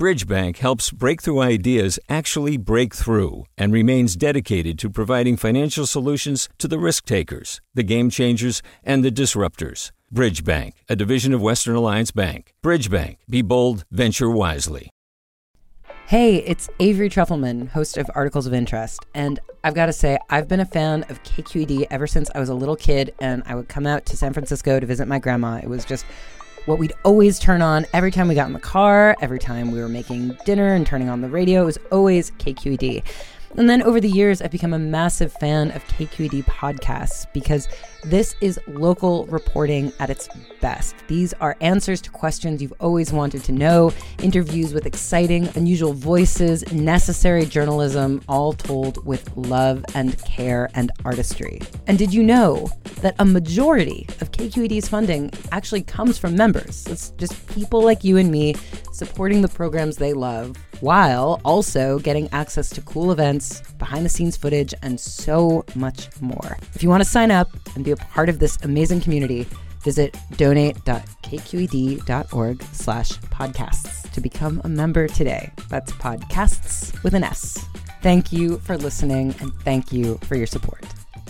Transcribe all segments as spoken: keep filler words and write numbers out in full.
Bridgebank helps breakthrough ideas actually break through and remains dedicated to providing financial solutions to the risk takers, the game changers, and the disruptors. Bridgebank, a division of Western Alliance Bank. Bridgebank. Be bold, venture wisely. Hey, it's Avery Trufelman, host of Articles of Interest, and I've got to say, I've been a fan of K Q E D ever since I was a little kid, and I would come out to San Francisco to visit my grandma. It was just what we'd always turn on every time we got in the car, every time we were making dinner and turning on the radio. It was always K Q E D. And then over the years, I've become a massive fan of K Q E D podcasts because this is local reporting at its best. These are answers to questions you've always wanted to know, interviews with exciting, unusual voices, necessary journalism, all told with love and care and artistry. And did you know that a majority of K Q E D's funding actually comes from members? It's just people like you and me supporting the programs they love, while also getting access to cool events, behind-the-scenes footage, and so much more. If you want to sign up and be a part of this amazing community, visit donate.kqed.org slash podcasts to become a member today. That's podcasts with an S. Thank you for listening, and thank you for your support.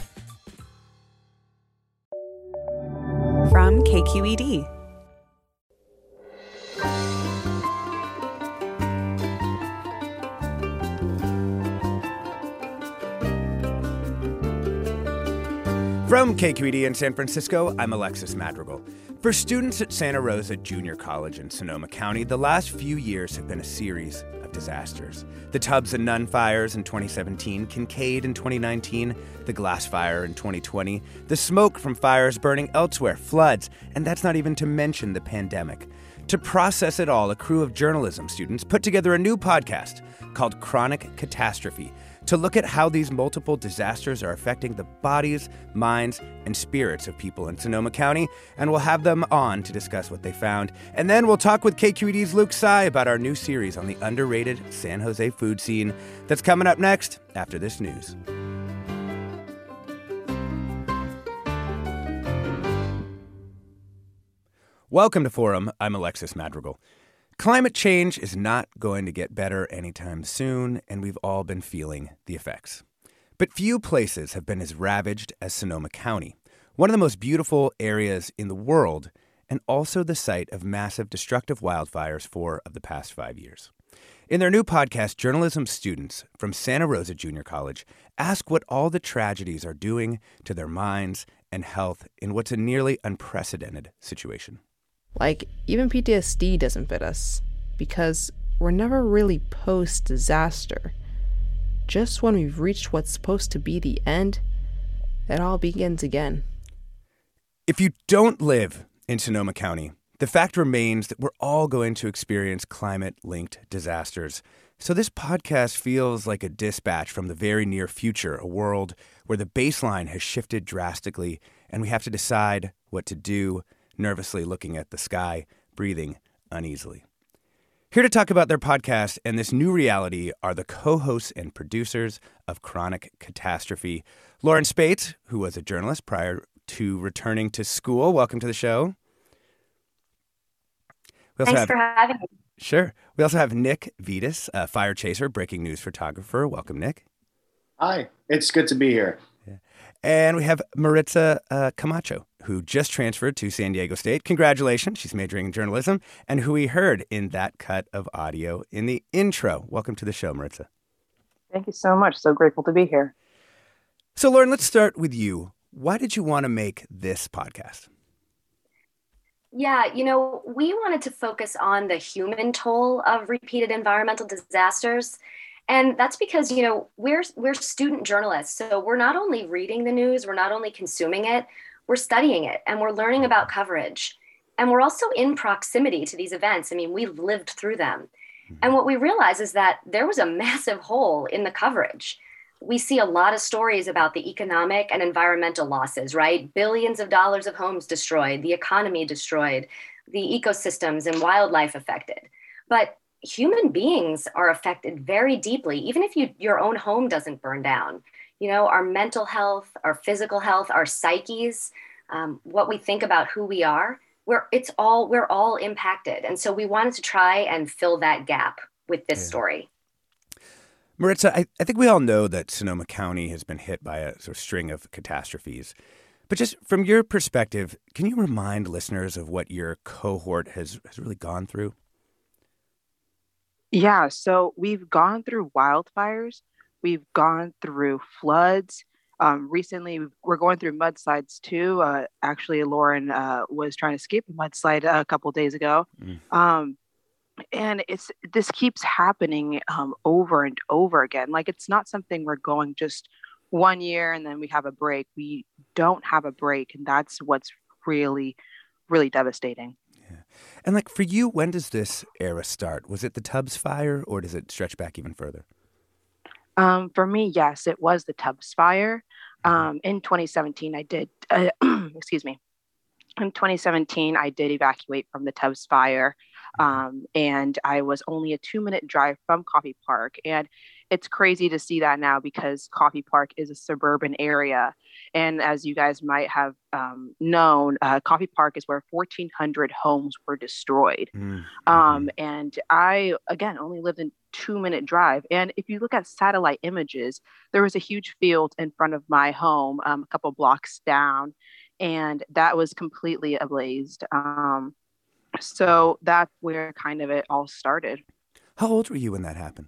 From K Q E D. From K Q E D in San Francisco, I'm Alexis Madrigal. For students at Santa Rosa Junior College in Sonoma County, the last few years have been a series of disasters. The Tubbs and Nunn fires in twenty seventeen, Kincaid in twenty nineteen, the Glass Fire in twenty twenty, the smoke from fires burning elsewhere, floods, and that's not even to mention the pandemic. To process it all, a crew of journalism students put together a new podcast called Chronic Catastrophe, to look at how these multiple disasters are affecting the bodies, minds, and spirits of people in Sonoma County, and we'll have them on to discuss what they found. And then we'll talk with K Q E D's Luke Tsai about our new series on the underrated San Jose food scene. That's coming up next after this news. Welcome to Forum. I'm Alexis Madrigal. Climate change is not going to get better anytime soon, and we've all been feeling the effects. But few places have been as ravaged as Sonoma County, one of the most beautiful areas in the world, and also the site of massive destructive wildfires for of the past five years. In their new podcast, journalism students from Santa Rosa Junior College ask what all the tragedies are doing to their minds and health in what's a nearly unprecedented situation. Like, even P T S D doesn't fit us, because we're never really post-disaster. Just when we've reached what's supposed to be the end, it all begins again. If you don't live in Sonoma County, the fact remains that we're all going to experience climate-linked disasters. So this podcast feels like a dispatch from the very near future, a world where the baseline has shifted drastically, and we have to decide what to do, nervously looking at the sky, breathing uneasily. Here to talk about their podcast and this new reality are the co-hosts and producers of Chronic Catastrophe. Lauren Spates, who was a journalist prior to returning to school. Welcome to the show. We Thanks have, for having me. Sure. We also have Nick Vitas, a fire chaser, breaking news photographer. Welcome, Nick. Hi. It's good to be here. Yeah. And we have Maritza uh, Camacho, who just transferred to San Diego State. Congratulations. She's majoring in journalism, and who we heard in that cut of audio in the intro. Welcome to the show, Maritza. Thank you so much. So grateful to be here. So, Lauren, let's start with you. Why did you want to make this podcast? Yeah, you know, we wanted to focus on the human toll of repeated environmental disasters. And that's because, you know, we're we're student journalists. So we're not only reading the news, we're not only consuming it, we're studying it, and we're learning about coverage. And we're also in proximity to these events. I mean, we lived through them. And what we realize is that there was a massive hole in the coverage. We see a lot of stories about the economic and environmental losses, right? Billions of dollars of homes destroyed, the economy destroyed, the ecosystems and wildlife affected. But human beings are affected very deeply, even if you, your own home doesn't burn down. You know, our mental health, our physical health, our psyches, um, what we think about who we are, we're it's all we're all impacted. And so we wanted to try and fill that gap with this yeah. story. Maritza, I, I think we all know that Sonoma County has been hit by a sort of string of catastrophes. But just from your perspective, can you remind listeners of what your cohort has, has really gone through? Yeah, so we've gone through wildfires. We've gone through floods. Um, recently, we're going through mudslides too. Uh, actually, Lauren uh, was trying to escape a mudslide a couple days ago. Mm. Um, and it's this keeps happening um, over and over again. Like, it's not something we're going just one year and then we have a break. We don't have a break. And that's what's really, really devastating. Yeah. And like for you, when does this era start? Was it the Tubbs fire or does it stretch back even further? Um, for me, yes, it was the Tubbs fire. Um, in twenty seventeen, I did, uh, excuse me, in twenty seventeen, I did evacuate from the Tubbs fire. Um, and I was only a two minute drive from Coffey Park. And it's crazy to see that now because Coffey Park is a suburban area. And as you guys might have um, known, uh, Coffey Park is where fourteen hundred homes were destroyed. Mm-hmm. Um, and I, again, only lived in two minute drive. And if you look at satellite images, there was a huge field in front of my home, um, a couple blocks down, and that was completely ablazed. Um, so that's where kind of it all started. How old were you when that happened?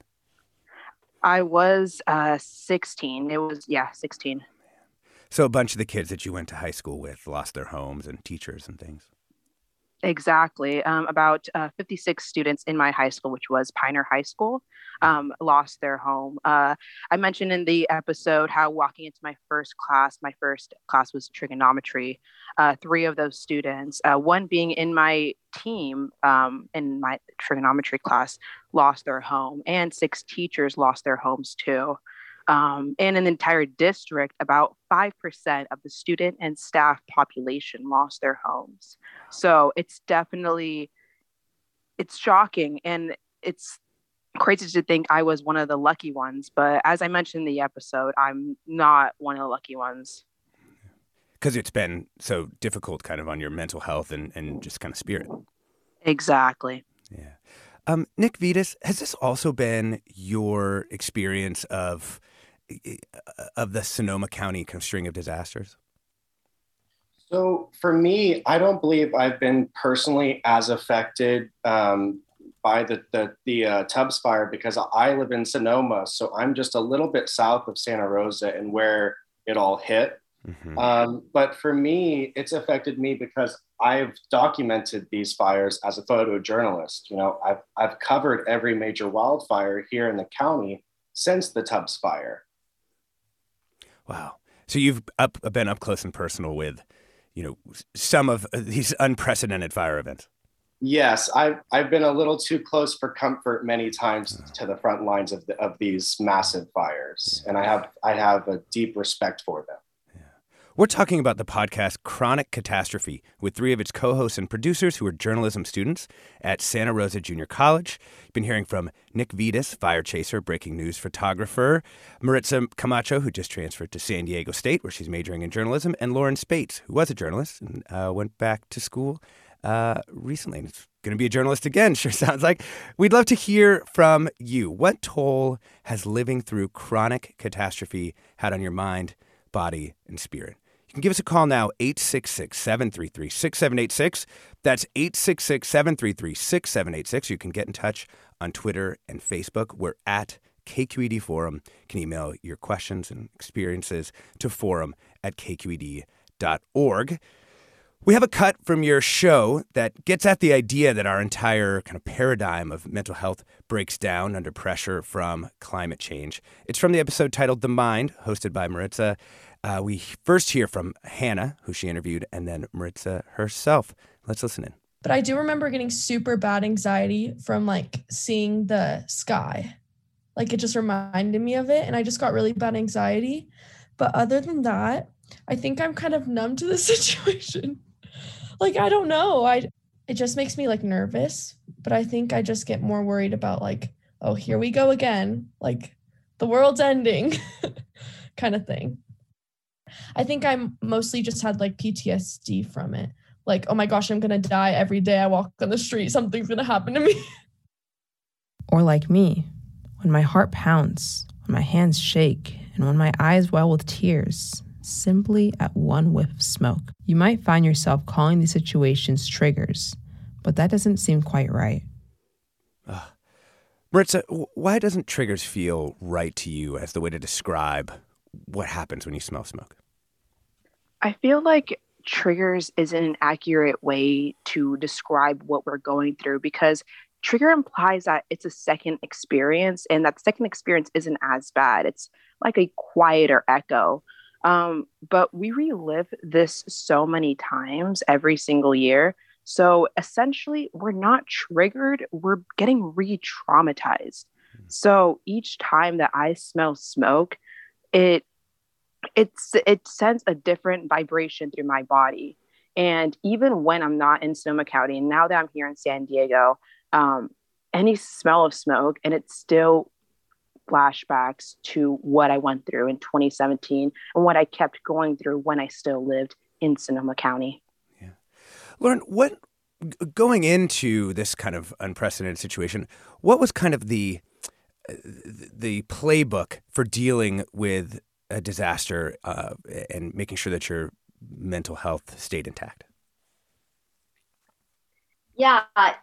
I was uh, sixteen. It was, yeah, sixteen. So a bunch of the kids that you went to high school with lost their homes and teachers and things. Exactly. Um, about uh, fifty-six students in my high school, which was Pioneer High School, um, lost their home. Uh, I mentioned in the episode how walking into my first class, my first class was trigonometry. Uh, three of those students, uh, one being in my team um, in my trigonometry class, lost their home, and six teachers lost their homes too. Um, and in the entire district, about five percent of the student and staff population lost their homes. So it's definitely, it's shocking. And it's crazy to think I was one of the lucky ones. But as I mentioned in the episode, I'm not one of the lucky ones. Because it's been so difficult kind of on your mental health and, and just kind of spirit. Exactly. Yeah. Um, Nick Vitas, has this also been your experience of of the Sonoma County kind of string of disasters? So for me, I don't believe I've been personally as affected um, by the the, the uh, Tubbs fire because I live in Sonoma, so I'm just a little bit south of Santa Rosa and where it all hit. Mm-hmm. Um, but for me, it's affected me because I've documented these fires as a photojournalist. You know, I've I've covered every major wildfire here in the county since the Tubbs fire. Wow. So you've up, been up close and personal with, you know, some of these unprecedented fire events. Yes, I've I've been a little too close for comfort many times oh. to the front lines of the, of these massive fires, yeah. and I have I have a deep respect for them. We're talking about the podcast Chronic Catastrophe with three of its co-hosts and producers who are journalism students at Santa Rosa Junior College. You've been hearing from Nick Vitas, fire chaser, breaking news photographer, Maritza Camacho, who just transferred to San Diego State, where she's majoring in journalism, and Lauren Spates, who was a journalist and uh, went back to school uh, recently. And it's going to be a journalist again, sure sounds like. We'd love to hear from you. What toll has living through chronic catastrophe had on your mind, body, and spirit? You can give us a call now, eight six six, seven three three, six seven eight six. That's eight six six, seven three three, six seven eight six. You can get in touch on Twitter and Facebook. We're at K Q E D Forum. You can email your questions and experiences to forum at k q e d dot org. We have a cut from your show that gets at the idea that our entire kind of paradigm of mental health breaks down under pressure from climate change. It's from the episode titled The Mind, hosted by Maritza. Uh, we first hear from Hannah, who she interviewed, and then Maritza herself. Let's listen in. But I do remember getting super bad anxiety from like seeing the sky. Like it just reminded me of it, and I just got really bad anxiety. But other than that, I think I'm kind of numb to the situation. Like, I don't know. I it just makes me like nervous, but I think I just get more worried about like, oh, here we go again. Like the world's ending kind of thing. I think I'm mostly just had like P T S D from it. like, oh my gosh, I'm going to die every day I walk on the street. Something's going to happen to me. Or like me, when my heart pounds, when my hands shake, and when my eyes well with tears, simply at one whiff of smoke. You might find yourself calling these situations triggers, but that doesn't seem quite right. Uh, Maritza, why doesn't triggers feel right to you as the way to describe what happens when you smell smoke? I feel like triggers isn't an accurate way to describe what we're going through, because trigger implies that it's a second experience, and that second experience isn't as bad. It's like a quieter echo. Um, but we relive this so many times every single year. So essentially, we're not triggered, we're getting re-traumatized. So each time that I smell smoke, it it's it sends a different vibration through my body. And even when I'm not in Sonoma County, and now that I'm here in San Diego, um, any smell of smoke, and it still flashbacks to what I went through in twenty seventeen and what I kept going through when I still lived in Sonoma County. Yeah. Lauren, what, going into this kind of unprecedented situation, what was kind of the the playbook for dealing with a disaster uh, and making sure that your mental health stayed intact? Yeah.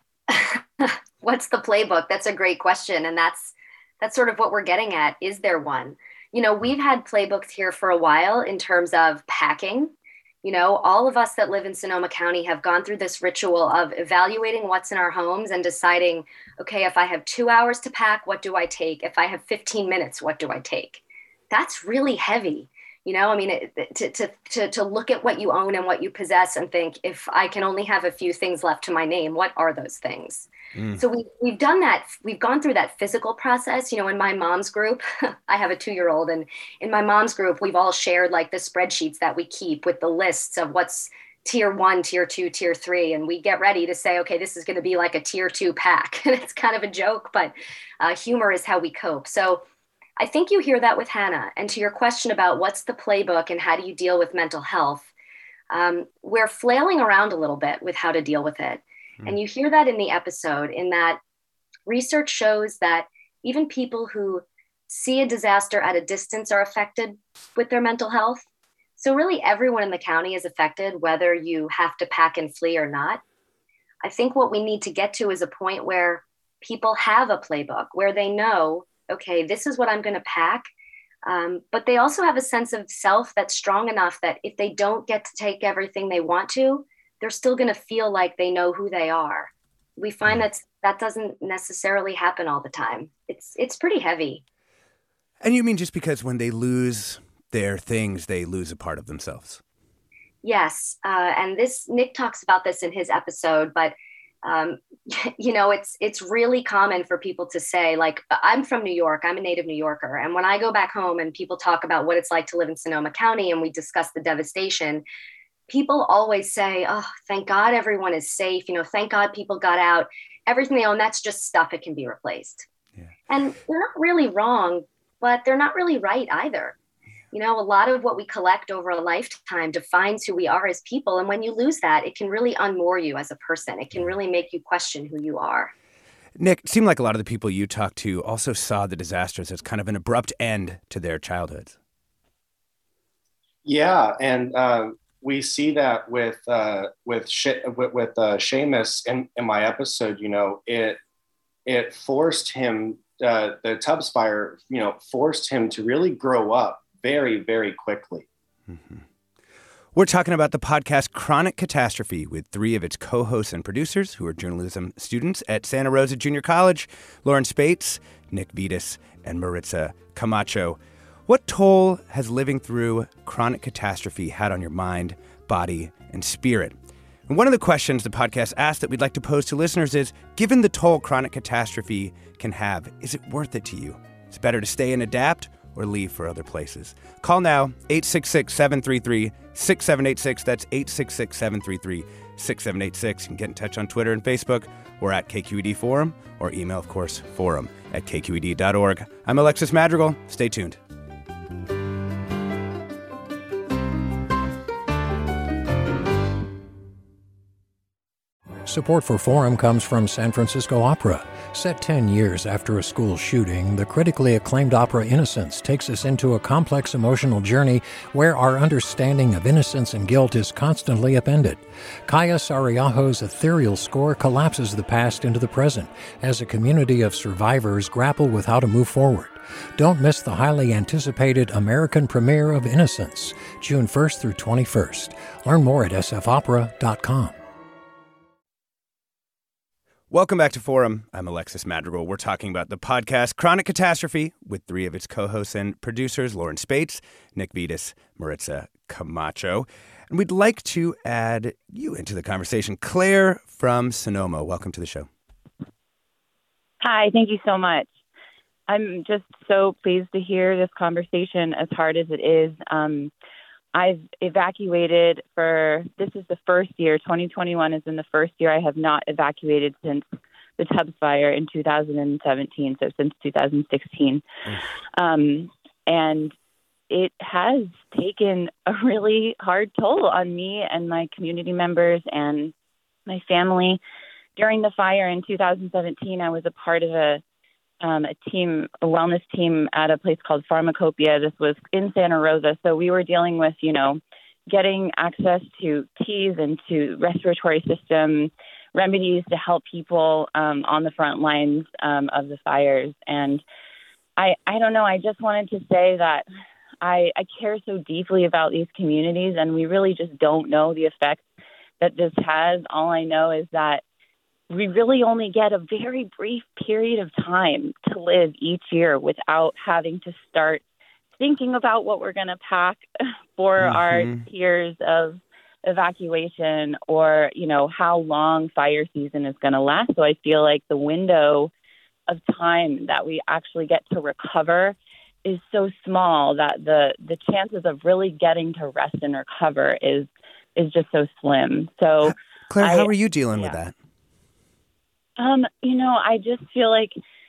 What's the playbook? That's a great question. And that's that's sort of what we're getting at. Is there one? You know, we've had playbooks here for a while in terms of packing. You know, all of us that live in Sonoma County have gone through this ritual of evaluating what's in our homes and deciding, okay, if I have two hours to pack, what do I take? If I have fifteen minutes, what do I take? That's really heavy. You know, I mean, it, to, to, to, to look at what you own and what you possess and think, if I can only have a few things left to my name, what are those things? Mm. So we, we've done that. We've gone through that physical process. You know, in my mom's group, I have a two-year-old, and in my mom's group, we've all shared like the spreadsheets that we keep with the lists of what's tier one, tier two, tier three. And we get ready to say, okay, this is going to be like a tier two pack. And it's kind of a joke, but uh, humor is how we cope. So I think you hear that with Hannah. And to your question about what's the playbook and how do you deal with mental health, um, we're flailing around a little bit with how to deal with it. Mm. And you hear that in the episode, in that research shows that even people who see a disaster at a distance are affected with their mental health. So really everyone in the county is affected, whether you have to pack and flee or not. I think what we need to get to is a point where people have a playbook, where they know, okay, this is what I'm going to pack. Um, but they also have a sense of self that's strong enough that if they don't get to take everything they want to, they're still going to feel like they know who they are. We find that that doesn't necessarily happen all the time. It's it's pretty heavy. And you mean just because when they lose their things, they lose a part of themselves? Yes. Uh, and this, Nick talks about this in his episode, but Um, you know, it's it's really common for people to say, like, I'm from New York, I'm a native New Yorker. And when I go back home and people talk about what it's like to live in Sonoma County and we discuss the devastation, people always say, oh, thank God everyone is safe. You know, thank God people got out. Everything they own, that's just stuff. It can be replaced. Yeah. And they're not really wrong, but they're not really right either. You know, a lot of what we collect over a lifetime defines who we are as people. And when you lose that, it can really unmoor you as a person. It can really make you question who you are. Nick, it seemed like a lot of the people you talked to also saw the disasters as kind of an abrupt end to their childhoods. Yeah, and uh, we see that with uh, with She- with, with uh, Seamus in, in my episode. You know, it it forced him, uh, the Tubbs fire, you know, forced him to really grow up very, very quickly. Mm-hmm. We're talking about the podcast Chronic Catastrophe with three of its co-hosts and producers who are journalism students at Santa Rosa Junior College, Lauren Spates, Nick Vitas, and Maritza Camacho. What toll has living through chronic catastrophe had on your mind, body, and spirit? And one of the questions the podcast asked that we'd like to pose to listeners is, given the toll chronic catastrophe can have, is it worth it to you? It's better to stay and adapt or leave for other places. Call now, eight six six, seven three three, six seven eight six. That's eight six six, seven three three, six seven eight six. You can get in touch on Twitter and Facebook. We're at K Q E D Forum, or email, of course, forum at K Q E D dot org. I'm Alexis Madrigal. Stay tuned. Support for Forum comes from San Francisco Opera. Set ten years after a school shooting, the critically acclaimed opera Innocence takes us into a complex emotional journey where our understanding of innocence and guilt is constantly upended. Kaya Sariaho's ethereal score collapses the past into the present as a community of survivors grapple with how to move forward. Don't miss the highly anticipated American premiere of Innocence, June first through twenty-first. Learn more at s f opera dot com. Welcome back to Forum. I'm Alexis Madrigal. We're talking about the podcast Chronic Catastrophe with three of its co-hosts and producers, Lauren Spates, Nick Vitas, Maritza Camacho. And we'd like to add you into the conversation. Claire from Sonoma, welcome to the show. Hi, thank you so much. I'm just so pleased to hear this conversation, as hard as it is. Um, I've evacuated for, this is the first year, twenty twenty-one has been the first year I have not evacuated since the Tubbs fire in two thousand seventeen, so since two thousand sixteen. Um, and it has taken a really hard toll on me and my community members and my family. During the fire in two thousand seventeen, I was a part of a Um, a team, a wellness team at a place called Pharmacopoeia. This was in Santa Rosa. So we were dealing with, you know, getting access to teas and to respiratory system remedies to help people um, on the front lines um, of the fires. And I, I don't know, I just wanted to say that I, I care so deeply about these communities, and we really just don't know the effects that this has. All I know is that we really only get a very brief period of time to live each year without having to start thinking about what we're going to pack for mm-hmm. our tiers of evacuation, or, you know, how long fire season is going to last. So I feel like the window of time that we actually get to recover is so small that the, the chances of really getting to rest and recover is, is just so slim. So Claire, I, how are you dealing yeah. with that? Um, you know, I just feel like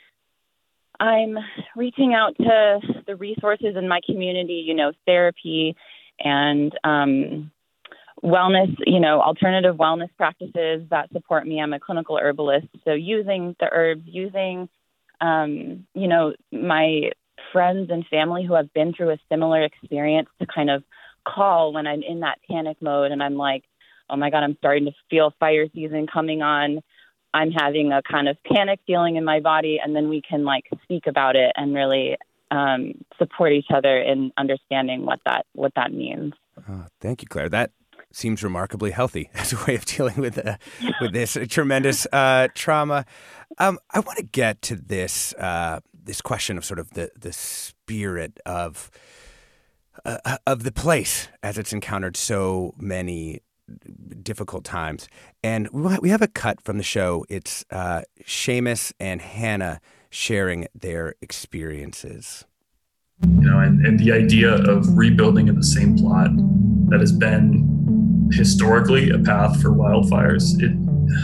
I'm reaching out to the resources in my community, you know, therapy and um, wellness, you know, alternative wellness practices that support me. I'm a clinical herbalist. So using the herbs, using, um, you know, my friends and family who have been through a similar experience to kind of call when I'm in that panic mode and I'm like, oh my God, I'm starting to feel fire season coming on. I'm having a kind of panic feeling in my body, and then we can like speak about it and really um, support each other in understanding what that what that means. Oh, thank you, Claire. That seems remarkably healthy as a way of dealing with uh, with this tremendous uh, trauma. Um, I want to get to this uh, this question of sort of the the spirit of uh, of the place as it's encountered so many difficult times. And we have a cut from the show. It's uh, Seamus and Hannah sharing their experiences. You know, and, and the idea of rebuilding in the same plot that has been historically a path for wildfires, it,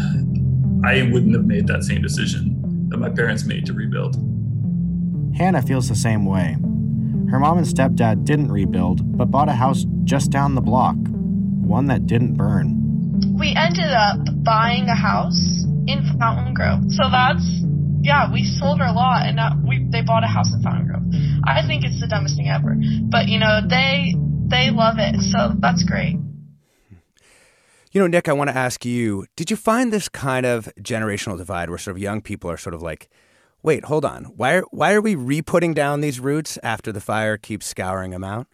I wouldn't have made that same decision that my parents made to rebuild. Hannah feels the same way. Her mom and stepdad didn't rebuild, but bought a house just down the block. One that didn't burn. We ended up buying a house in Fountain Grove. So that's, yeah, we sold our lot and now we they bought a house in Fountain Grove. I think it's the dumbest thing ever. But, you know, they they love it. So that's great. You know, Nick, I want to ask you, did you find this kind of generational divide where sort of young people are sort of like, wait, hold on, why are, why are we re-putting down these roots after the fire keeps scouring them out?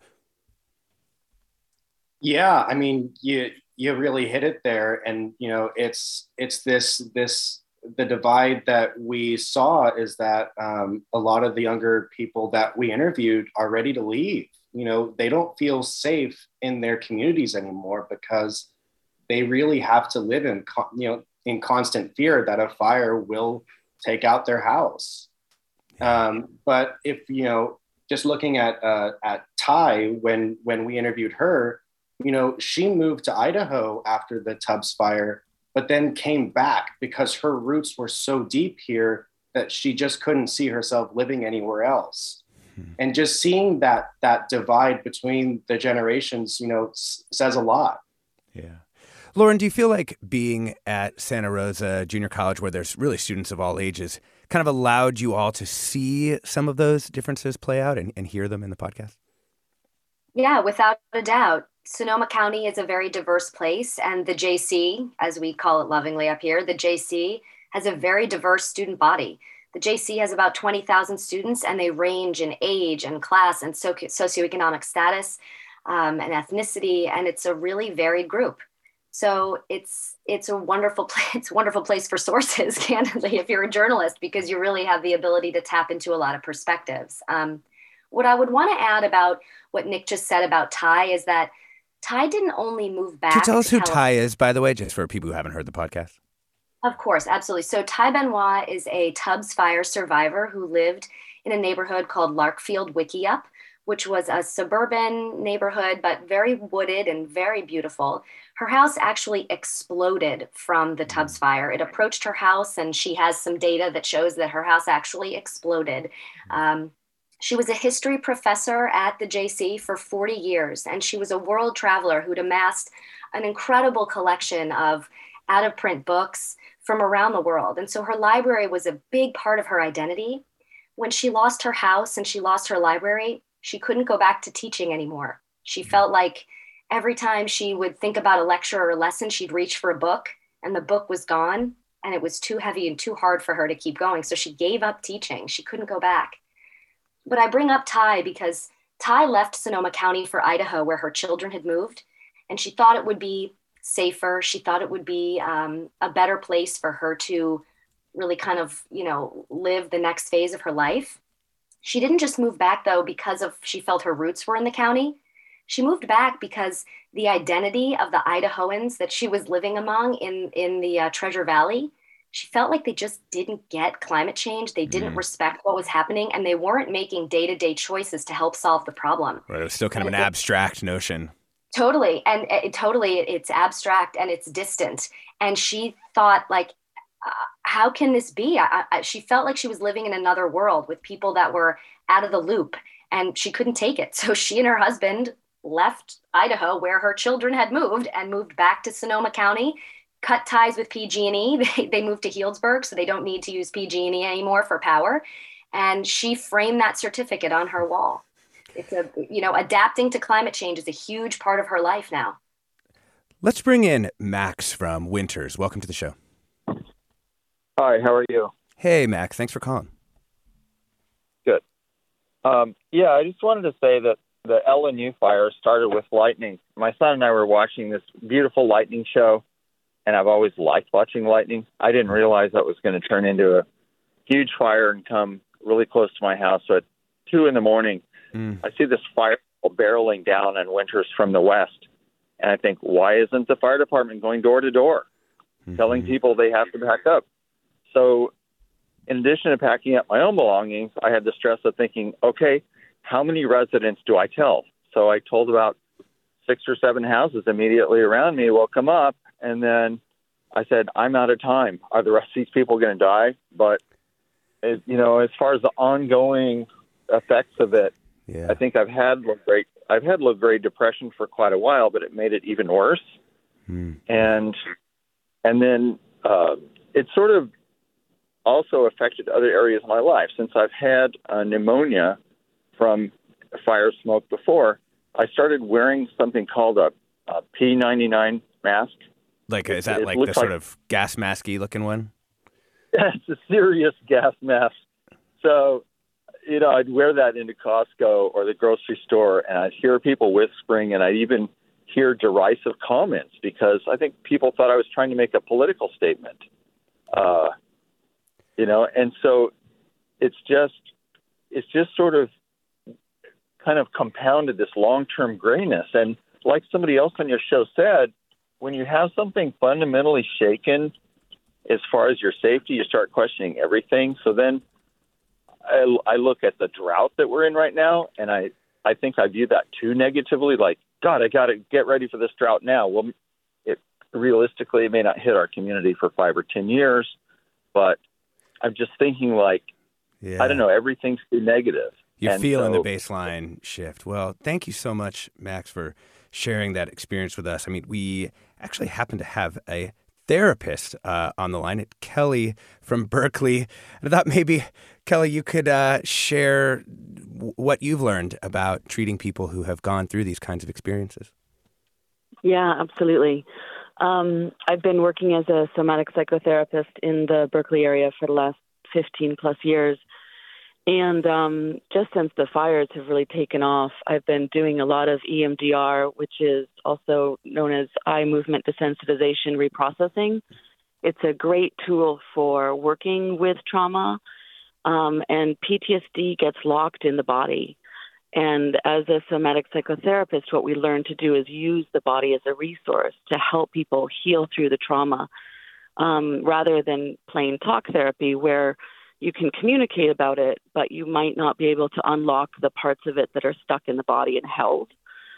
Yeah, I mean, you you really hit it there, and you know, it's it's this this the divide that we saw is that um, a lot of the younger people that we interviewed are ready to leave. You know, they don't feel safe in their communities anymore because they really have to live in you know in constant fear that a fire will take out their house. Um, but if you know, just looking at uh, at Ty when when we interviewed her. You know, she moved to Idaho after the Tubbs fire, but then came back because her roots were so deep here that she just couldn't see herself living anywhere else. Hmm. And just seeing that that divide between the generations, you know, s- says a lot. Yeah. Lauren, do you feel like being at Santa Rosa Junior College, where there's really students of all ages, kind of allowed you all to see some of those differences play out and, and hear them in the podcast? Yeah, without a doubt. Sonoma County is a very diverse place, and the J C, as we call it lovingly up here, the J C has a very diverse student body. The J C has about twenty thousand students, and they range in age and class and socio- socioeconomic status um, and ethnicity, and it's a really varied group. So it's it's a wonderful place. It's a wonderful place for sources, candidly, if you're a journalist, because you really have the ability to tap into a lot of perspectives. Um, what I would want to add about what Nick just said about Ty is that Ty didn't only move back. Can you tell us who California. Ty is, by the way, just for people who haven't heard the podcast? Of course, absolutely. So Ty Benoit is a Tubbs Fire survivor who lived in a neighborhood called Larkfield Wickiup, which was a suburban neighborhood, but very wooded and very beautiful. Her house actually exploded from the Tubbs fire. It approached her house, and she has some data that shows that her house actually exploded. Um, She was a history professor at the J C for forty years, and she was a world traveler who'd amassed an incredible collection of out-of-print books from around the world. And so her library was a big part of her identity. When she lost her house and she lost her library, she couldn't go back to teaching anymore. She felt like every time she would think about a lecture or a lesson, she'd reach for a book, and the book was gone, and it was too heavy and too hard for her to keep going. So she gave up teaching. She couldn't go back. But I bring up Ty because Ty left Sonoma County for Idaho, where her children had moved, and she thought it would be safer. She thought it would be um, a better place for her to really kind of, you know, live the next phase of her life. She didn't just move back, though, because of she felt her roots were in the county. She moved back because the identity of the Idahoans that she was living among in, in the uh, Treasure Valley, she felt like they just didn't get climate change. They didn't mm. respect what was happening, and they weren't making day-to-day choices to help solve the problem. Right, it was still kind of an it, abstract notion. Totally, and it, totally, it's abstract and it's distant. And she thought, like, uh, how can this be? I, I, she felt like she was living in another world with people that were out of the loop, and she couldn't take it. So she and her husband left Idaho, where her children had moved, and moved back to Sonoma County, cut ties with P G and E. They, they moved to Healdsburg, so they don't need to use P G and E anymore for power. And she framed that certificate on her wall. It's a, you know, adapting to climate change is a huge part of her life now. Let's bring in Max from Winters. Welcome to the show. Hi, how are you? Hey, Max. Thanks for calling. Good. Um, yeah, I just wanted to say that the L N U fire started with lightning. My son and I were watching this beautiful lightning show, and I've always liked watching lightning. I didn't realize that was going to turn into a huge fire and come really close to my house. So at two in the morning, mm. I see this fire barreling down on Winters from the west. And I think, why isn't the fire department going door to door, mm-hmm. telling people they have to back up? So in addition to packing up my own belongings, I had the stress of thinking, okay, how many residents do I tell? So I told about six or seven houses immediately around me will come up. And then I said, I'm out of time. Are the rest of these people going to die? But, it, you know, as far as the ongoing effects of it, yeah. I think I've had low-grade, I've had low-grade depression for quite a while, but it made it even worse. Hmm. And and then uh, it sort of also affected other areas of my life. Since I've had uh, pneumonia from fire smoke before, I started wearing something called a, a P ninety-nine mask. Like, is that it, like the sort like, of gas masky looking one? It's a serious gas mask. So, you know, I'd wear that into Costco or the grocery store, and I'd hear people whispering, and I'd even hear derisive comments because I think people thought I was trying to make a political statement. Uh, you know, and so it's just, it's just sort of kind of compounded this long-term grayness. And like somebody else on your show said, when you have something fundamentally shaken as far as your safety, you start questioning everything. So then I, I look at the drought that we're in right now, and I, I think I view that too negatively. Like, God, I got to get ready for this drought now. Well, it realistically, it may not hit our community for five or ten years, but I'm just thinking like, yeah. I don't know, everything's too negative. You're and feeling so, the baseline shift. Well, thank you so much, Max, for sharing that experience with us. I mean, we actually happen to have a therapist uh, on the line. It's Kelly from Berkeley. And I thought maybe, Kelly, you could uh, share w- what you've learned about treating people who have gone through these kinds of experiences. Yeah, absolutely. Um, I've been working as a somatic psychotherapist in the Berkeley area for the last fifteen plus years. And um, just since the fires have really taken off, I've been doing a lot of E M D R, which is also known as eye movement desensitization reprocessing. It's a great tool for working with trauma, um, and P T S D gets locked in the body. And as a somatic psychotherapist, what we learn to do is use the body as a resource to help people heal through the trauma, um, rather than plain talk therapy, where you can communicate about it, but you might not be able to unlock the parts of it that are stuck in the body and held.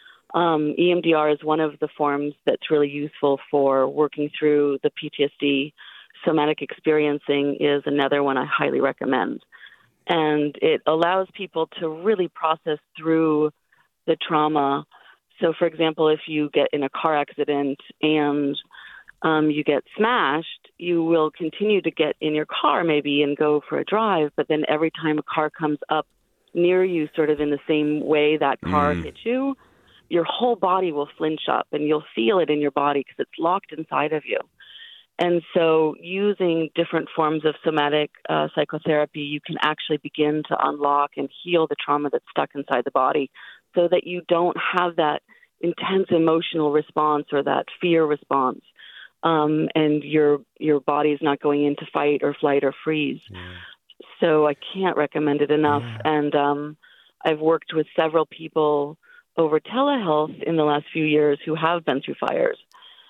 Um, E M D R is one of the forms that's really useful for working through the P T S D. Somatic experiencing is another one I highly recommend. And it allows people to really process through the trauma. So, for example, if you get in a car accident and Um, you get smashed, you will continue to get in your car maybe and go for a drive, but then every time a car comes up near you, sort of in the same way that car Mm. hit you, your whole body will flinch up and you'll feel it in your body because it's locked inside of you. And so using different forms of somatic uh, psychotherapy, you can actually begin to unlock and heal the trauma that's stuck inside the body so that you don't have that intense emotional response or that fear response. Um, and your your body's not going into fight or flight or freeze. Yeah. So I can't recommend it enough. Yeah. And um, I've worked with several people over telehealth in the last few years who have been through fires.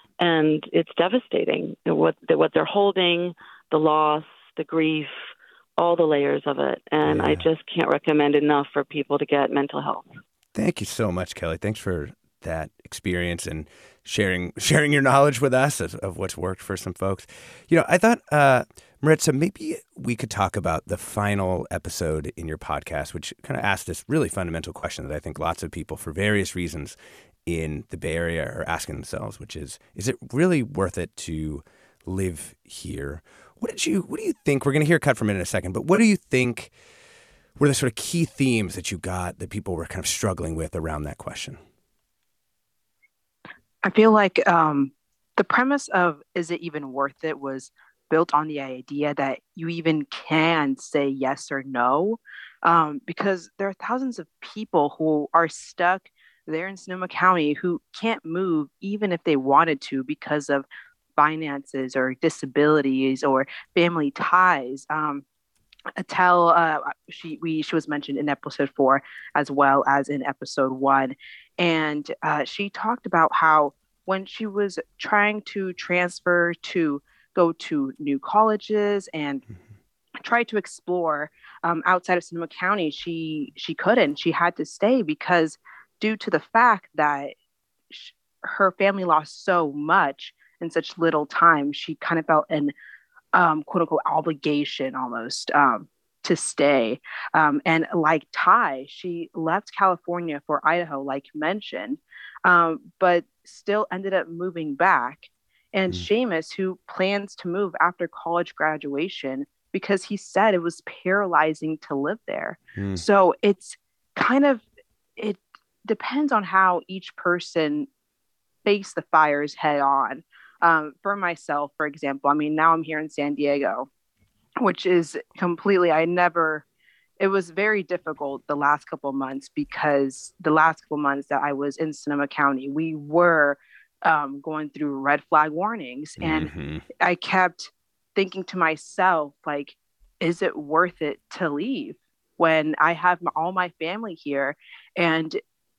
And it's devastating. What, what they're holding, the loss, the grief, all the layers of it. And yeah. I just can't recommend enough for people to get mental health. Thank you so much, Kelly. Thanks for that experience and sharing sharing your knowledge with us of, of what's worked for some folks. You know, I thought, uh, Maritza, maybe we could talk about the final episode in your podcast, which kind of asked this really fundamental question that I think lots of people, for various reasons in the Bay Area, are asking themselves, which is, is it really worth it to live here? What did you, what do you think? We're going to hear a cut from it in a second, but what do you think were the sort of key themes that you got that people were kind of struggling with around that question? I feel like um, the premise of is it even worth it was built on the idea that you even can say yes or no, um, because there are thousands of people who are stuck there in Sonoma County who can't move even if they wanted to because of finances or disabilities or family ties. Um, Attell, uh, she we she was mentioned in episode four as well as in episode one, and uh, she talked about how when she was trying to transfer to go to new colleges and mm-hmm. try to explore um, outside of Sonoma County, she she couldn't. She had to stay because due to the fact that sh- her family lost so much in such little time, she kind of felt an Um, quote unquote obligation almost um, to stay. Um, and like Ty, she left California for Idaho, like mentioned, um, but still ended up moving back. And mm. Seamus, who plans to move after college graduation because he said it was paralyzing to live there. Mm. So it's kind of, it depends on how each person face the fires head on. Um, for myself, for example, I mean, now I'm here in San Diego, which is completely, I never, it was very difficult the last couple of months because the last couple of months that I was in Sonoma County, we were um, going through red flag warnings. And mm-hmm. I kept thinking to myself, like, is it worth it to leave when I have my, all my family here and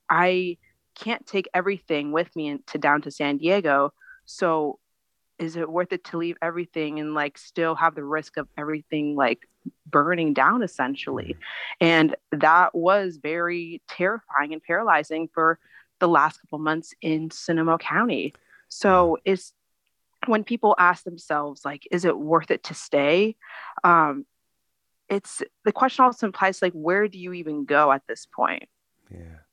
I can't take everything with me in, to down to San Diego? So is it worth it to leave everything and like still have the risk of everything like burning down essentially? And that was very terrifying and paralyzing for the last couple months in Sonoma County. So it's when people ask themselves, like, is it worth it to stay? Um, it's the question also implies like, where do you even go at this point? Yeah.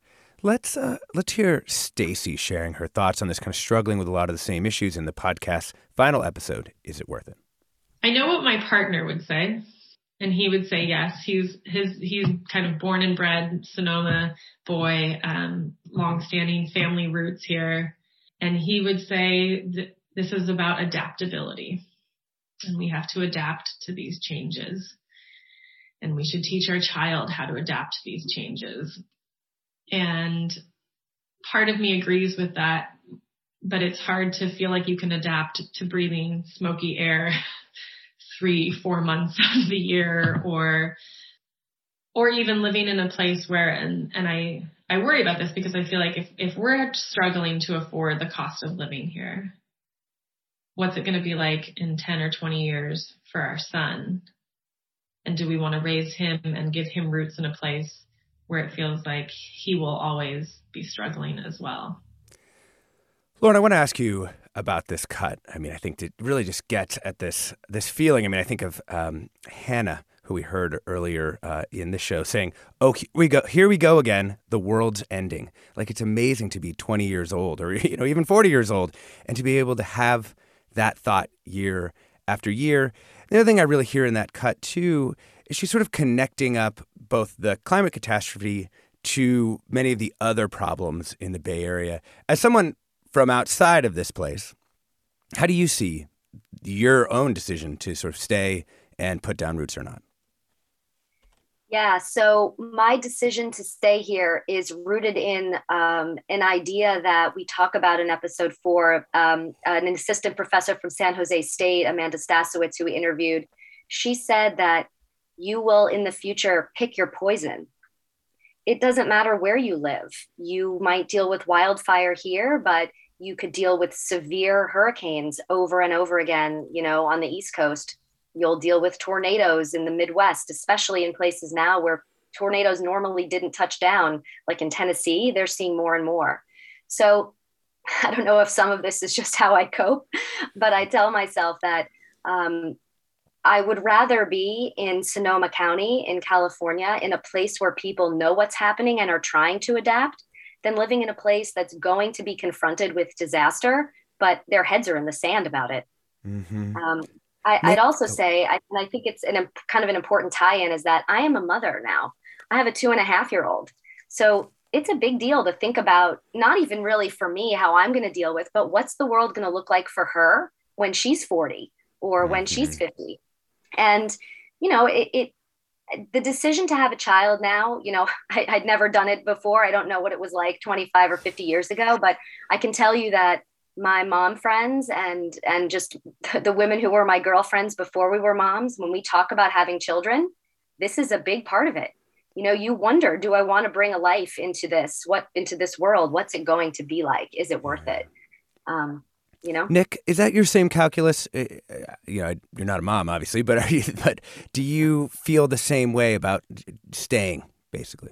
Let's uh, let's hear Stacy sharing her thoughts on this, kind of struggling with a lot of the same issues in the podcast's final episode, Is It Worth It? I know what my partner would say, and he would say yes. He's his he's kind of born and bred Sonoma boy, um, long-standing family roots here, and he would say that this is about adaptability, and we have to adapt to these changes, and we should teach our child how to adapt to these changes. And part of me agrees with that, but it's hard to feel like you can adapt to breathing smoky air three, four months of the year, or, or even living in a place where, and, and I, I worry about this because I feel like if, if we're struggling to afford the cost of living here, what's it going to be like in ten or twenty years for our son? And do we want to raise him and give him roots in a place where it feels like he will always be struggling as well? Lauren, I want to ask you about this cut. I mean, I think to really just get at this this feeling. I mean, I think of um, Hannah, who we heard earlier uh, in the show, saying, "Oh, here we go, here we go again. The world's ending." Like, it's amazing to be twenty years old, or you know, even forty years old, and to be able to have that thought year after year. The other thing I really hear in that cut too is she's sort of connecting up both the climate catastrophe to many of the other problems in the Bay Area. As someone from outside of this place, how do you see your own decision to sort of stay and put down roots or not? Yeah, so my decision to stay here is rooted in um, an idea that we talk about in episode four. Um, an assistant professor from San Jose State, Amanda Stasowitz, who we interviewed, she said that you will in the future pick your poison. It doesn't matter where you live. You might deal with wildfire here, but you could deal with severe hurricanes over and over again, you know, on the East Coast. You'll deal with tornadoes in the Midwest, especially in places now where tornadoes normally didn't touch down, like in Tennessee. They're seeing more and more. So I don't know if some of this is just how I cope, but I tell myself that um, I would rather be in Sonoma County in California, in a place where people know what's happening and are trying to adapt, than living in a place that's going to be confronted with disaster, but their heads are in the sand about it. Mm-hmm. Um, I, I'd also say, I, and I think it's an, kind of an important tie-in, is that I am a mother now. I have a two and a half year old. So it's a big deal to think about, not even really for me, how I'm going to deal with, but what's the world going to look like for her when she's forty or mm-hmm. when she's fifty? And, you know, it, it the decision to have a child now, you know, I, I'd never done it before. I don't know what it was like twenty-five or fifty years ago, but I can tell you that my mom friends and and just the women who were my girlfriends before we were moms, when we talk about having children, this is a big part of it. You know, you wonder, do I want to bring a life into this, what into this world? What's it going to be like? Is it worth it? Um, you know, Nick, is that your same calculus? Uh, you know, you're not a mom, obviously, but are you, but do you feel the same way about staying, basically?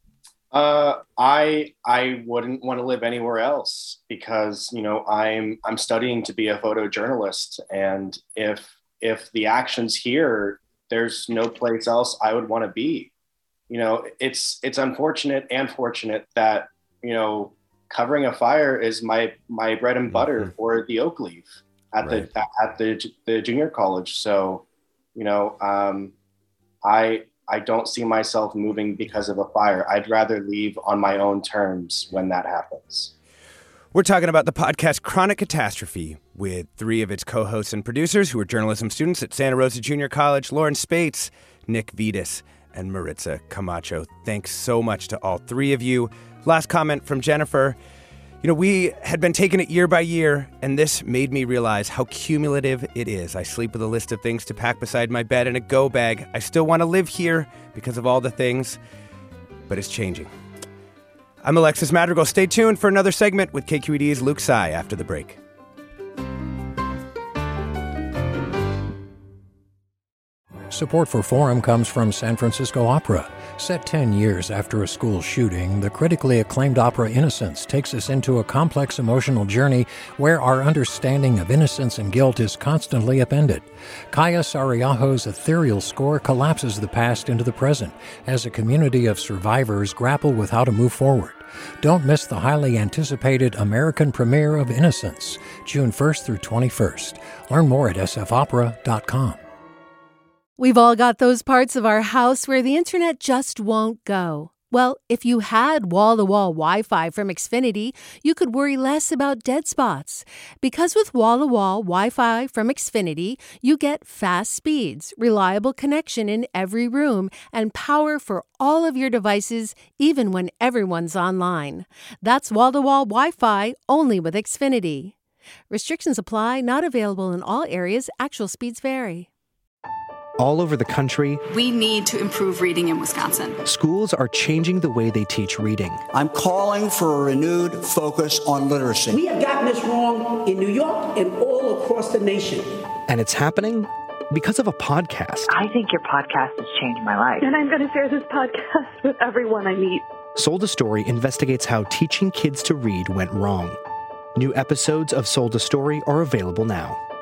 Uh, I I wouldn't want to live anywhere else because, you know, I'm I'm studying to be a photojournalist, and if if the action's here, there's no place else I would want to be. You know, it's it's unfortunate and fortunate that, you know, covering a fire is my my bread and butter mm-hmm. for the Oak Leaf at right. the at the the junior college. So, you know, um, I. I don't see myself moving because of a fire. I'd rather leave on my own terms when that happens. We're talking about the podcast Chronic Catastrophe with three of its co-hosts and producers who are journalism students at Santa Rosa Junior College, Lauren Spates, Nick Vitas, and Maritza Camacho. Thanks so much to all three of you. Last comment from Jennifer. You know, we had been taking it year by year, and this made me realize how cumulative it is. I sleep with a list of things to pack beside my bed in a go bag. I still want to live here because of all the things, but it's changing. I'm Alexis Madrigal. Stay tuned for another segment with K Q E D's Luke Tsai after the break. Support for Forum comes from San Francisco Opera. Set ten years after a school shooting, the critically acclaimed opera Innocence takes us into a complex emotional journey where our understanding of innocence and guilt is constantly upended. Kaya Sariaho's ethereal score collapses the past into the present as a community of survivors grapple with how to move forward. Don't miss the highly anticipated American premiere of Innocence, June first through twenty-first. Learn more at s f opera dot com. We've all got those parts of our house where the internet just won't go. Well, if you had wall-to-wall Wi-Fi from Xfinity, you could worry less about dead spots. Because with wall-to-wall Wi-Fi from Xfinity, you get fast speeds, reliable connection in every room, and power for all of your devices, even when everyone's online. That's wall-to-wall Wi-Fi only with Xfinity. Restrictions apply, not available in all areas. Actual speeds vary. All over the country, we need to improve reading in Wisconsin. Schools are changing the way they teach reading. I'm calling for a renewed focus on literacy. We have gotten this wrong in New York and all across the nation. And it's happening because of a podcast. I think your podcast has changed my life. And I'm going to share this podcast with everyone I meet. Sold a Story investigates how teaching kids to read went wrong. New episodes of Sold a Story are available now.